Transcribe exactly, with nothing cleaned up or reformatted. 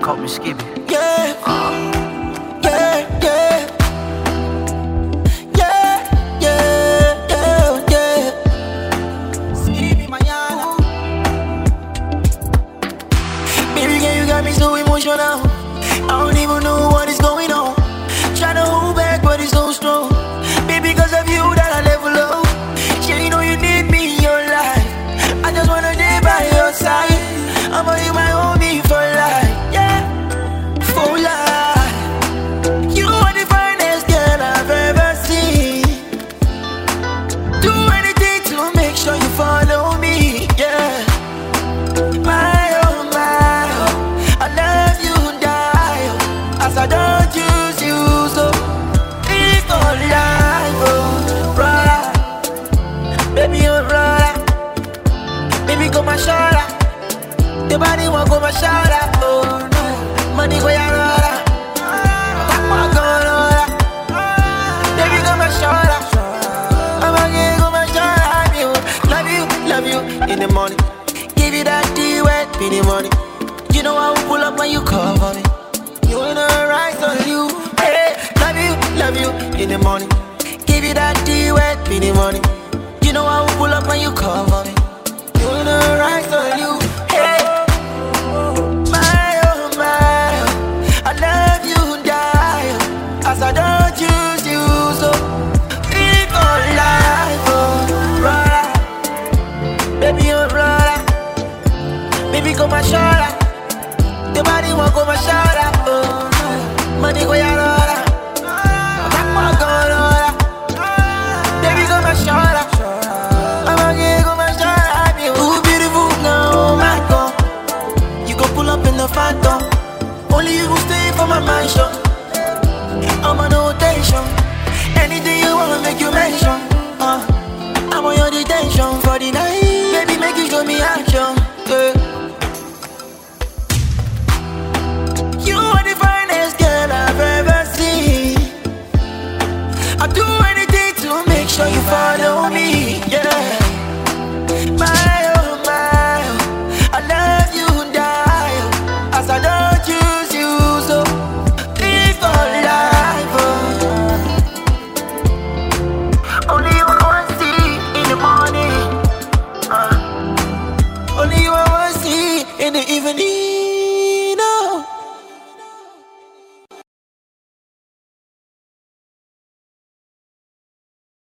call me Skibby. Yeah, Uh, yeah, yeah. Yeah, yeah, yeah, yeah. Skibby mañana. Baby girl, you got me so emotional. I don't even know what is going on. Tryna hold back, but it's so strong. Baby, because of you that I level up. Yeah, you know you need me in your life. I just wanna stay by your side. I'ma you my homie for life. Yeah, for life. You are the finest girl I've ever seen. Do anything to make sure you follow me. Yeah, my oh my oh, I love you die oh, as I don't choose you so it's for life oh brother. Baby oh brother, baby go my shoulder. The body won't go my shoulder. Oh no, money go ya brother. That one go brother. Baby go my shoulder. I'ma get go my shoulder. Love you, love you in the morning. Give you that D wet in the morning. You know I will pull up when you call for me. You know right on you. Hey, love you, love you in the morning. Give you that D wet in the morning. You know I will pull up when you call for me. You know right on you. Hey, my oh my oh, I love you die oh, as I don't choose you so live for life oh brother. Baby oh brother, baby go my shoulder. The body won't go my shoulder. Oh no, money go ya brother. That one go brother. Baby go my shoulder. I'ma get go my shoulder. Ooh beautiful now, oh my God. You go pull up in the phantom. Only you will stay for my mansion. I'm on rotation. Anything you wanna make you mention. Uh, I'm on your detention for the night. Baby make you show me action. Yeah. You are the finest girl I've ever seen. I'll do anything to make sure you follow me. Yeah.